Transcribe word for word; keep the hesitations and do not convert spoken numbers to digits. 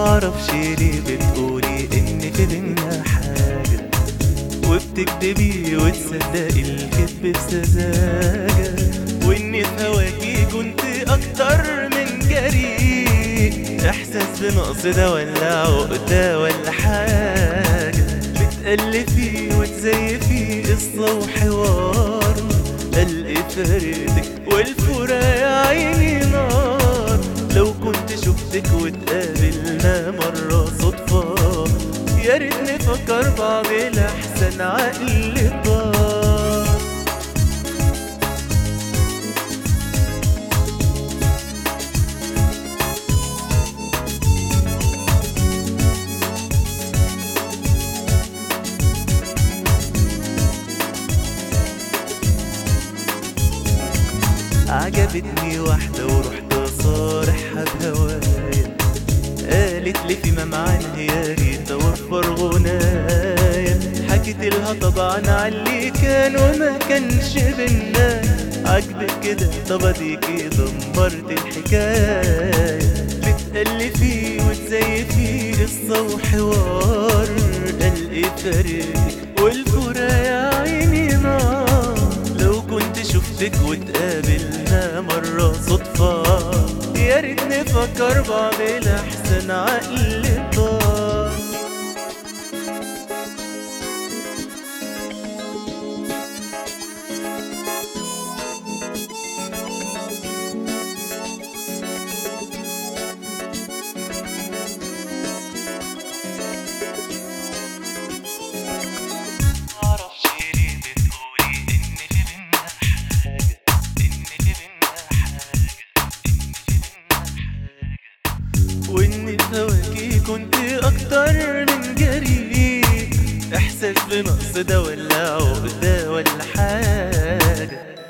معرفش ليه بتقولي ان في بينا حاجة، وبتكدبي وتصدقي الكدب بسذاجة، واني في هواكي كنت اكتر من جريء. احساس بنقص ده ولا عقدة ولا حاجة؟ بتألفي وتزيفي قصة وحوار، قلقي فردك والفورة يا عيني نار. لو كنت شفتك واتقابلنا مرة صدفة، يا ريت نفكر بعض لأحسن عقل طار. عجبتني واحدة ورحت صارحها بهوايا، قالت لي فيما معنى يا ريت اوفر غنايا. حكيت لها طبعا عاللي كان وما كانش بينا، عجبك كده طب اديكي دمرت الحكاية. بتألفي وتزيفي قصة وحوار، قلقي فارقك والفورة يا عيني نار. لو كنت شفتك واتقابلنا مرة صدفة، يا ريت نفكر بعض لأحسن عقل طار. وإني في هواكي كنت أكتر من جريء. إحساس بنقص ده ولا عقدة ولا حاجة؟